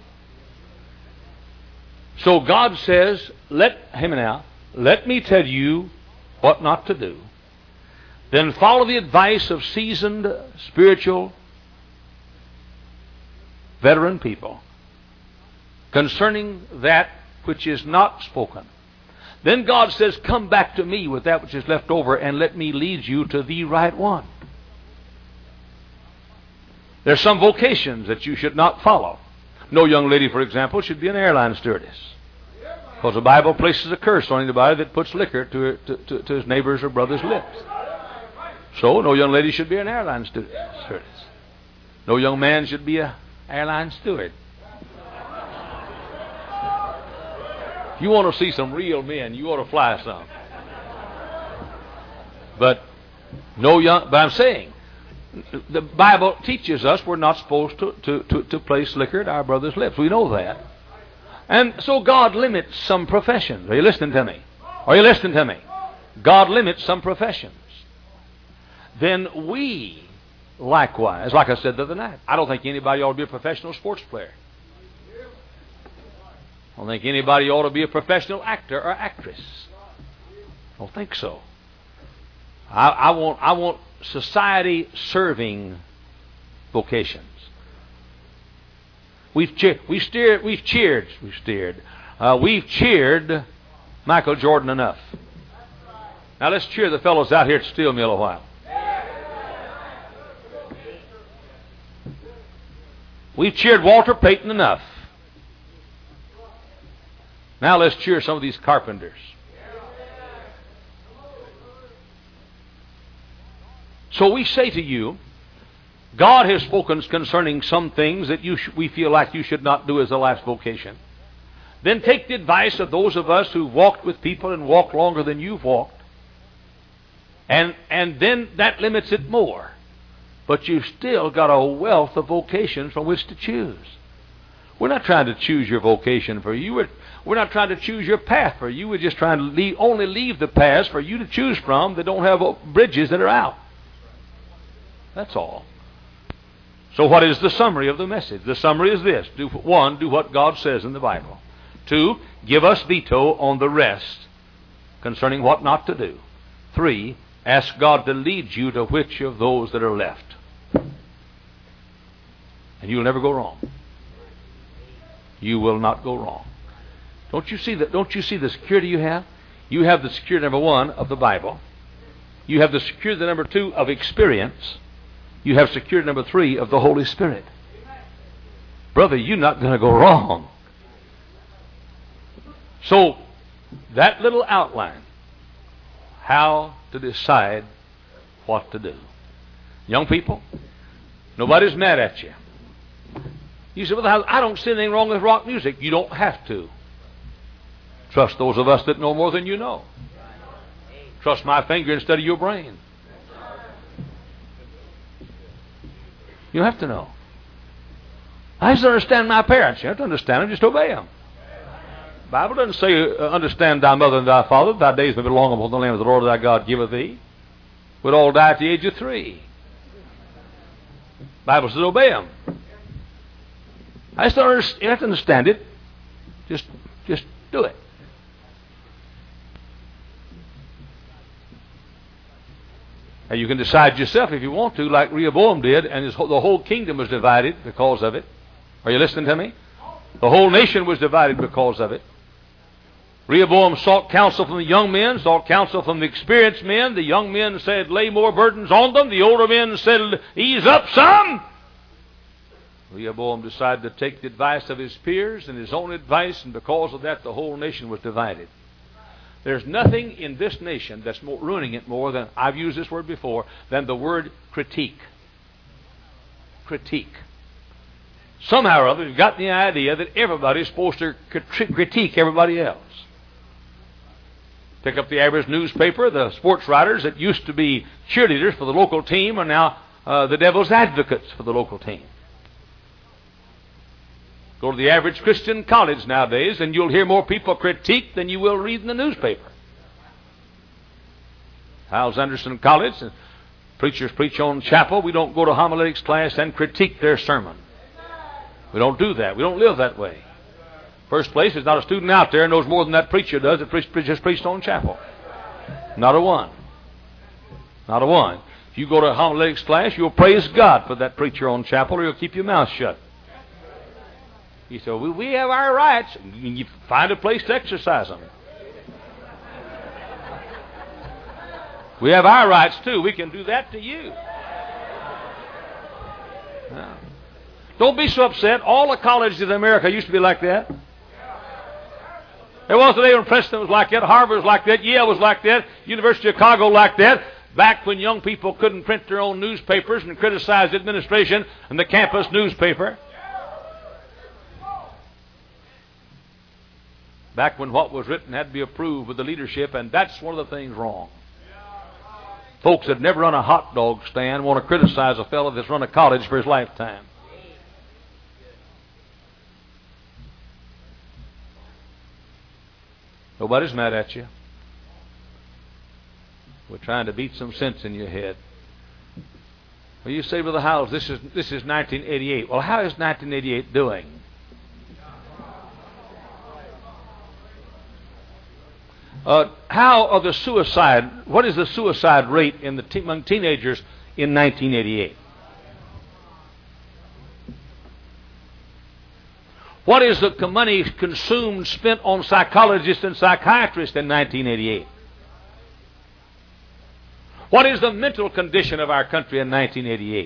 So God says, let him now, let me tell you what not to do. Then follow the advice of seasoned, spiritual, veteran people concerning that which is not spoken. Then God says, come back to me with that which is left over and let me lead you to the right one. There are some vocations that you should not follow. No young lady, for example, should be an airline stewardess, because the Bible places a curse on anybody that puts liquor to, her, to, to, to his neighbor's or brother's lips. So no young lady should be an airline stewardess. No young man should be an airline steward. You want to see some real men, you ought to fly some. But no young. But I'm saying, the Bible teaches us we're not supposed to, to, to, to place liquor at our brother's lips. We know that. And so God limits some professions. Are you listening to me? Are you listening to me? God limits some professions. Then we, likewise, like I said the other night, I don't think anybody ought to be a professional sports player. I don't think anybody ought to be a professional actor or actress. I don't think so. I, I want I want society-serving vocations. We've cheered, we've steered, we've cheered, we've steered. Uh, we've cheered Michael Jordan enough. Now let's cheer the fellows out here at Steel Mill a while. We've cheered Walter Payton enough. Now let's cheer some of these carpenters. So we say to you, God has spoken concerning some things that you sh- we feel like you should not do as a life's vocation. Then take the advice of those of us who walked with people and walked longer than you've walked. And, and then that limits it more. But you've still got a wealth of vocations from which to choose. We're not trying to choose your vocation for you. We're, we're not trying to choose your path for you. We're just trying to leave, only leave the paths for you to choose from that don't have bridges that are out. That's all. So what is the summary of the message? The summary is this. Do, one, do what God says in the Bible. Two, give us veto on the rest concerning what not to do. Three, ask God to lead you to which of those that are left. And you'll never go wrong. You will not go wrong. Don't you see that? Don't you see the security you have? You have the security, number one, of the Bible. You have the security, number two, of experience. You have security, number three, of the Holy Spirit. Brother, you're not going to go wrong. So, that little outline, how to decide what to do. Young people, nobody's mad at you. You say, well, I don't see anything wrong with rock music. You don't have to. Trust those of us that know more than you know. Trust my finger instead of your brain. You have to know. I just understand my parents. You have to understand them. Just obey them. The Bible doesn't say, uh, understand thy mother and thy father. Thy days may be long upon the land of the Lord thy God giveth thee. We'd all die at the age of three. The Bible says, obey them. I just don't understand. You have to understand it. Just, just do it. And you can decide yourself if you want to, like Rehoboam did, and his, the whole kingdom was divided because of it. Are you listening to me? The whole nation was divided because of it. Rehoboam sought counsel from the young men, sought counsel from the experienced men. The young men said, lay more burdens on them. The older men said, ease up some. Rehoboam decided to take the advice of his peers and his own advice, and because of that, the whole nation was divided. There's nothing in this nation that's more, ruining it more than, I've used this word before, than the word critique. Critique. Somehow or other, you've got the idea that everybody's supposed to critique everybody else. Pick up the average newspaper, the sports writers that used to be cheerleaders for the local team are now uh, the devil's advocates for the local team. Go to the average Christian college nowadays, and you'll hear more people critique than you will read in the newspaper. Hyles Anderson College, and preachers preach on chapel. We don't go to homiletics class and critique their sermon. We don't do that. We don't live that way. First place, there's not a student out there who knows more than that preacher does that pre- just preached on chapel. Not a one. Not a one. If you go to a homiletics class, you'll praise God for that preacher on chapel, or you'll keep your mouth shut. You say, well, we have our rights. And you find a place to exercise them. We have our rights, too. We can do that to you. Now, don't be so upset. All the colleges in America used to be like that. There was a day when Princeton was like that. Harvard was like that. Yale was like that. University of Chicago like that. Back when young people couldn't print their own newspapers and criticize the administration and the campus newspaper. Back when what was written had to be approved with the leadership, and that's one of the things wrong. Folks that never run a hot dog stand want to criticize a fellow that's run a college for his lifetime. Nobody's mad at you. We're trying to beat some sense in your head. Well, you say, Brother Howells, this is this is nineteen eighty-eight. Well, how is nineteen eighty-eight doing? Uh, how are the suicide? What is the suicide rate in the te- among teenagers in nineteen eighty-eight? What is the money consumed, spent on psychologists and psychiatrists in nineteen eighty-eight? What is the mental condition of our country in nineteen eighty-eight?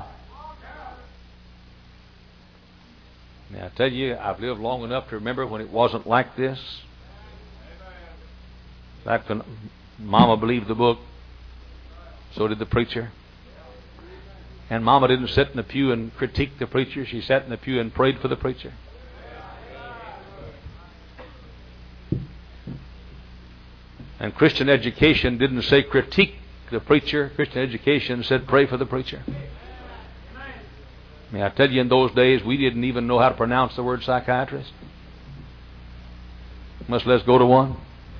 Now, I tell you, I've lived long enough to remember when it wasn't like this. Back when Mama believed the book, so did the preacher. And Mama didn't sit in the pew and critique the preacher. She sat in the pew and prayed for the preacher. And Christian education didn't say critique the preacher. Christian education said pray for the preacher. May I tell you, in those days, we didn't even know how to pronounce the word psychiatrist. Much less go to one.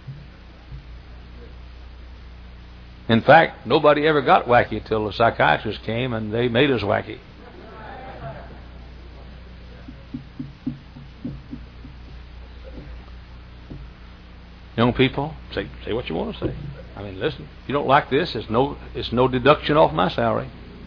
In fact, nobody ever got wacky till the psychiatrist came and they made us wacky. Young people, say say what you want to say. I mean, listen, if you don't like this, it's no it's no deduction off my salary.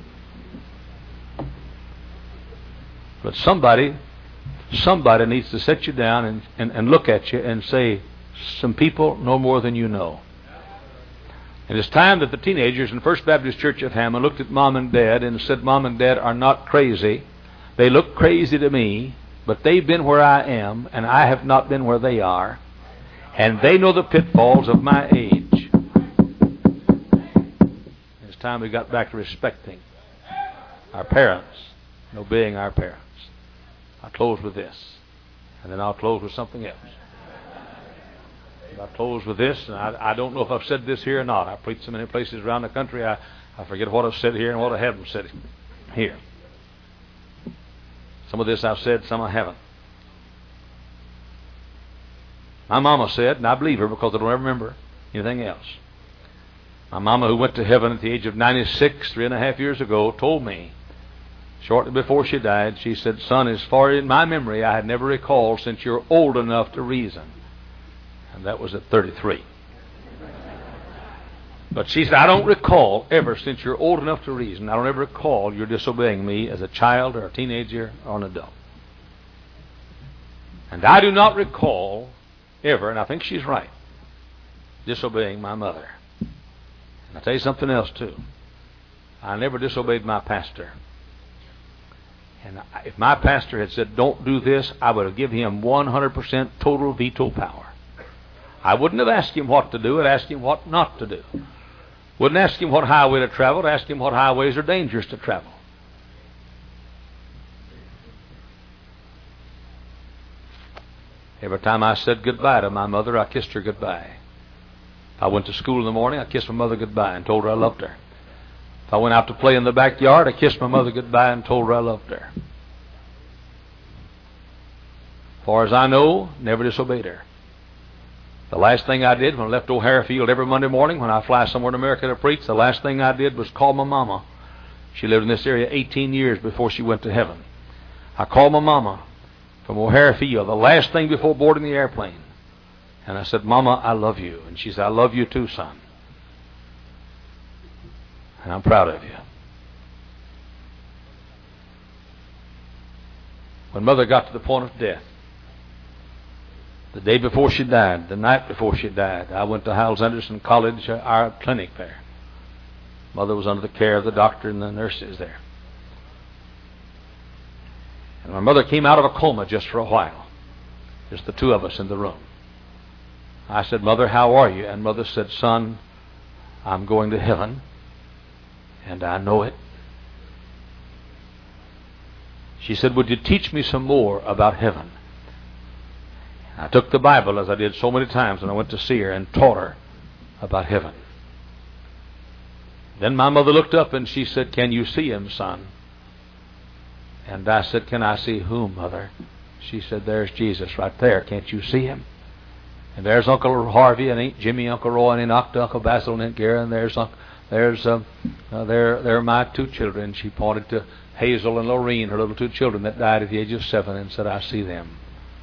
But somebody somebody needs to sit you down and, and, and look at you and say, some people know more than you know. And it's time that the teenagers in First Baptist Church of Hammond looked at Mom and Dad and said, Mom and Dad are not crazy. They look crazy to me, but they've been where I am, and I have not been where they are. And they know the pitfalls of my age. It's time we got back to respecting our parents and obeying our parents. I'll close with this, and then I'll close with something else. I'll close with this, and I, I don't know if I've said this here or not. I've preached so many places around the country, I, I forget what I've said here and what I haven't said here. Some of this I've said, some I haven't. My mama said, and I believe her because I don't ever remember anything else. My mama, who went to heaven at the age of ninety-six, three and a half years ago, told me, shortly before she died, she said, son, as far in my memory, I had never recalled since you're old enough to reason. And that was at thirty-three. But she said, I don't recall ever, since you're old enough to reason, I don't ever recall you're disobeying me as a child or a teenager or an adult. And I do not recall ever, and I think she's right, disobeying my mother. And I'll tell you something else too. I never disobeyed my pastor. And if my pastor had said, don't do this, I would have given him one hundred percent total veto power. I wouldn't have asked him what to do, I'd ask him what not to do. Wouldn't ask him what highway to travel, I'd ask him what highways are dangerous to travel. Every time I said goodbye to my mother, I kissed her goodbye. If I went to school in the morning, I kissed my mother goodbye and told her I loved her. If I went out to play in the backyard, I kissed my mother goodbye and told her I loved her. As far as I know, never disobeyed her. The last thing I did when I left O'Hare Field every Monday morning when I fly somewhere in America to preach, the last thing I did was call my mama. She lived in this area eighteen years before she went to heaven. I called my mama from O'Hare Field, the last thing before boarding the airplane. And I said, Mama, I love you. And she said, I love you too, son. And I'm proud of you. When Mother got to the point of death, the day before she died, the night before she died, I went to Hyles Anderson College, uh, our clinic there. Mother was under the care of the doctor and the nurses there. And my mother came out of a coma just for a while. Just the two of us in the room. I said, Mother, how are you? And Mother said, son, I'm going to heaven, and I know it. She said, would you teach me some more about heaven? I took the Bible, as I did so many times when I went to see her, and taught her about heaven. Then my mother looked up and she said, can you see him, son? And I said, can I see whom, Mother? She said, there's Jesus right there. Can't you see him? And there's Uncle Harvey, and Aunt Jimmy, Uncle Roy, and Aunt Octa, Uncle Basil, and Aunt Gary, and there's uh, there's uh, uh, there there are my two children. She pointed to Hazel and Lorene, her little two children that died at the age of seven, and said, I see them.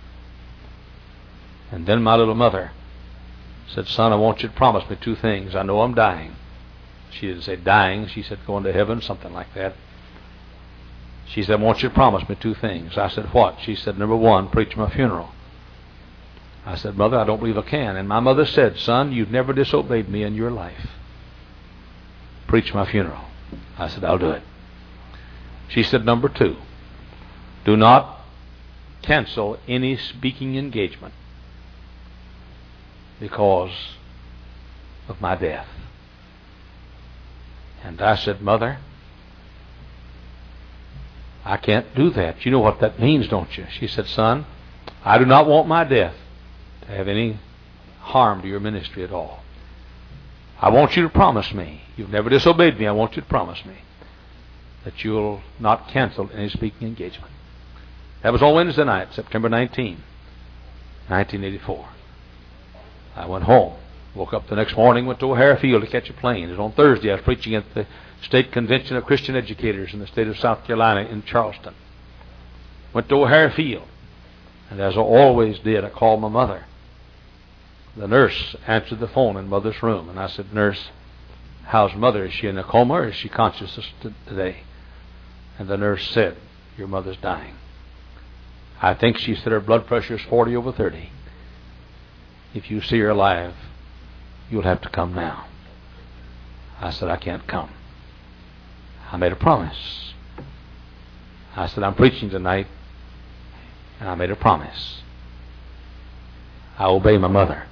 And then my little mother said, son, I want you to promise me two things. I know I'm dying. She didn't say dying. She said going to heaven, something like that. She said, I want you to promise me two things. I said, what? She said, number one, preach my funeral. I said, Mother, I don't believe I can. And my mother said, son, you've never disobeyed me in your life. preach my funeral. I said, I'll do it. She said, number two, do not cancel any speaking engagement because of my death. And I said, Mother, I can't do that. You know what that means, don't you? She said, Son, I do not want my death to have any harm to your ministry at all. I want you to promise me. You've never disobeyed me. I want you to promise me that you'll not cancel any speaking engagement. That was on Wednesday night, September nineteenth, nineteen eighty-four. I went home. Woke up the next morning, went to O'Hare Field to catch a plane. It was on Thursday. I was preaching at the State Convention of Christian Educators in the state of South Carolina in Charleston. Went to O'Hare Field. And as I always did, I called my mother. The nurse answered the phone in Mother's room. And I said, Nurse, how's Mother? Is she in a coma or is she conscious today? And the nurse said, your mother's dying. I think she said her blood pressure is forty over thirty. If you see her alive, you'll have to come now. I said, I can't come. I made a promise. I said, I'm preaching tonight, and I made a promise. I obey my mother.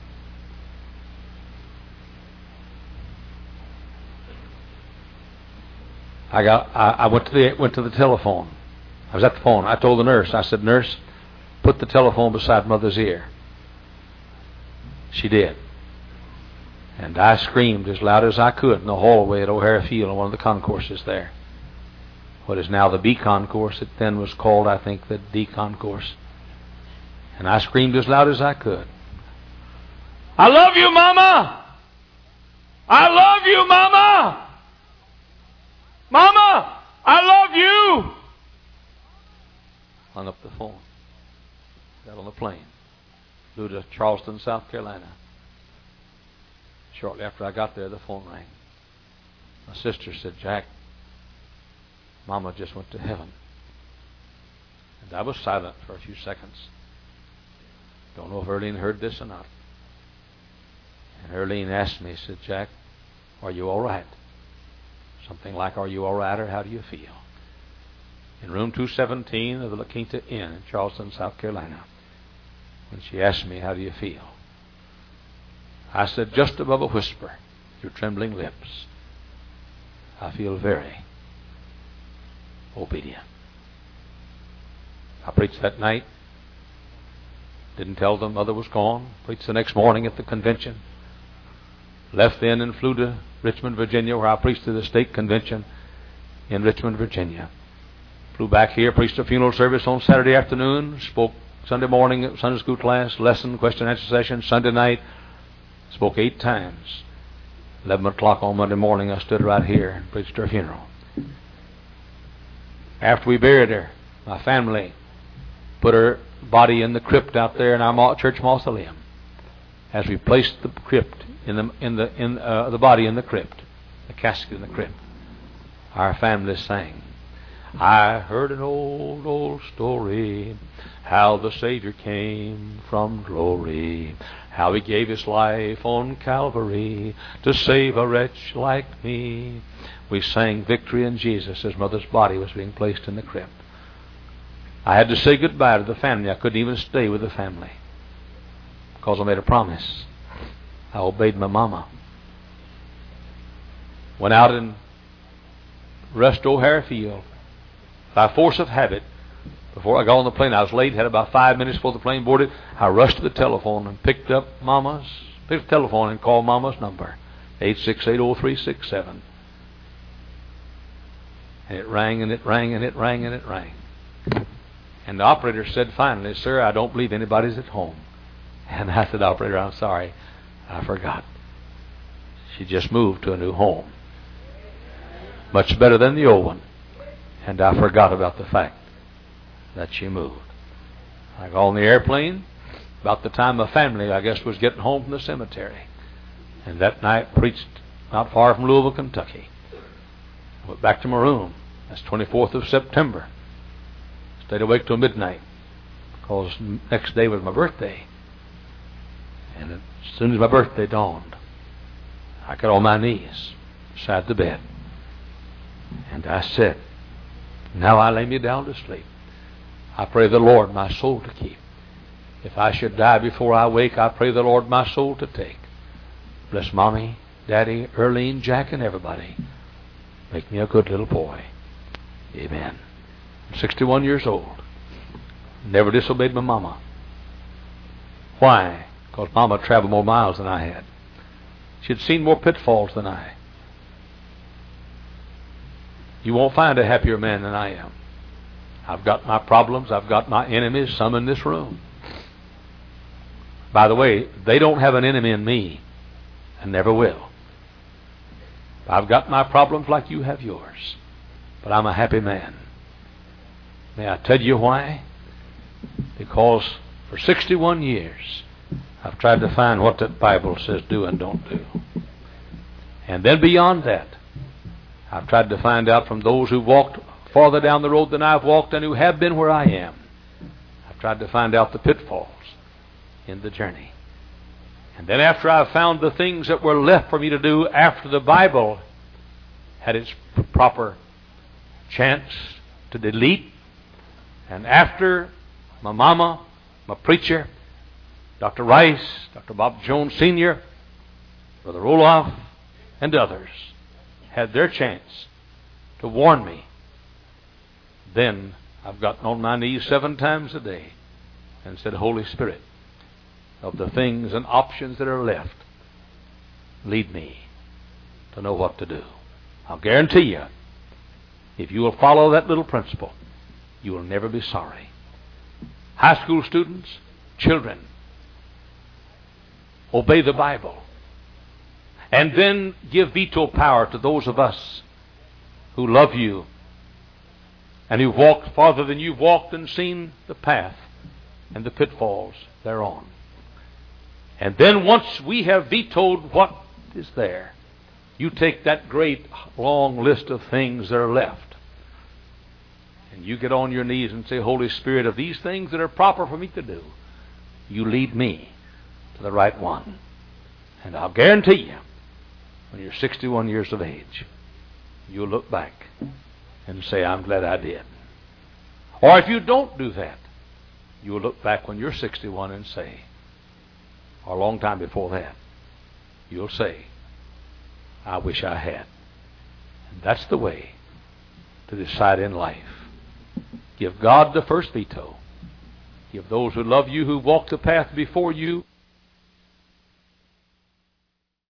I got. I, I went to the went to the telephone. I was at the phone. I told the nurse. I said, Nurse, put the telephone beside Mother's ear. She did. And I screamed as loud as I could in the hallway at O'Hare Field on one of the concourses there. What is now the B concourse, it then was called, I think, the D concourse. And I screamed as loud as I could. I love you, Mama! I love you, Mama! Mama! I love you! Hung up the phone. Got on the plane. Flew to Charleston, South Carolina. Shortly after I got there, the phone rang. My sister said, Jack, Mama just went to heaven. And I was silent for a few seconds. Don't know if Earlene heard this or not. And Earlene asked me, said, Jack, are you all right? Something like, are you all right, or how do you feel? In room two seventeen of the La Quinta Inn in Charleston, South Carolina, when she asked me, how do you feel? I said, just above a whisper, through trembling lips, I feel very obedient. I preached that night. Didn't tell them Mother was gone. Preached the next morning at the convention. Left then and flew to Richmond, Virginia, where I preached to the state convention in Richmond, Virginia. Flew back here, preached a funeral service on Saturday afternoon, spoke Sunday morning at Sunday school class, lesson, question and answer session, Sunday night. Spoke eight times. Eleven o'clock on Monday morning, I stood right here and preached her funeral. After we buried her, my family put her body in the crypt out there in our church mausoleum. As we placed the crypt in the in the in uh, the body in the crypt, the casket in the crypt, our family sang, I heard an old, old story, how the Savior came from glory, how He gave His life on Calvary to save a wretch like me. We sang Victory in Jesus as Mother's body was being placed in the crypt. I had to say goodbye to the family. I couldn't even stay with the family because I made a promise. I obeyed my mama. Went out and rushed O'Hare Field. By force of habit, before I got on the plane, I was late, had about five minutes before the plane boarded. I rushed to the telephone and picked up Mama's, picked up the telephone and called Mama's number, eight six eight, oh three six seven. And it rang and it rang and it rang and it rang. And the operator said finally, Sir, I don't believe anybody's at home. And I said, Operator, I'm sorry, I forgot. She just moved to a new home. Much better than the old one. And I forgot about the fact that she moved. I got on the airplane about the time my family, I guess, was getting home from the cemetery. And that night preached not far from Louisville, Kentucky. Went back to my room. That's twenty-fourth of September. Stayed awake till midnight because next day was my birthday. And as soon as my birthday dawned, I got on my knees, beside the bed. And I said, now I lay me down to sleep. I pray the Lord my soul to keep. If I should die before I wake, I pray the Lord my soul to take. Bless Mommy, Daddy, Earlene, Jack, and everybody. Make me a good little boy. Amen. I'm sixty-one years old. Never disobeyed my mama. Why? Because Mama traveled more miles than I had. She'd seen more pitfalls than I. You won't find a happier man than I am. I've got my problems. I've got my enemies, some in this room. By the way, they don't have an enemy in me, and never will. I've got my problems like you have yours, but I'm a happy man. May I tell you why? Because for sixty-one years, I've tried to find what that Bible says do and don't do. And then beyond that, I've tried to find out from those who walked farther down the road than I've walked and who have been where I am. I've tried to find out the pitfalls in the journey. And then after I've found the things that were left for me to do after the Bible had its proper chance to delete, and after my mama, my preacher, Doctor Rice, Doctor Bob Jones Senior, Brother Roloff, and others had their chance to warn me, then I've gotten on my knees seven times a day and said, Holy Spirit, of the things and options that are left, lead me to know what to do. I'll guarantee you, if you will follow that little principle, you will never be sorry. High school students, children, obey the Bible. And then give veto power to those of us who love you and who've walked farther than you've walked and seen the path and the pitfalls thereon. And then once we have vetoed what is there, you take that great long list of things that are left and you get on your knees and say, Holy Spirit, of these things that are proper for me to do, you lead me to the right one. And I'll guarantee you, when you're sixty-one years of age, you'll look back and say, I'm glad I did. Or if you don't do that, you'll look back when you're sixty-one and say, or a long time before that, you'll say, I wish I had. And that's the way to decide in life. Give God the first veto. Give those who love you, who walk the path before you,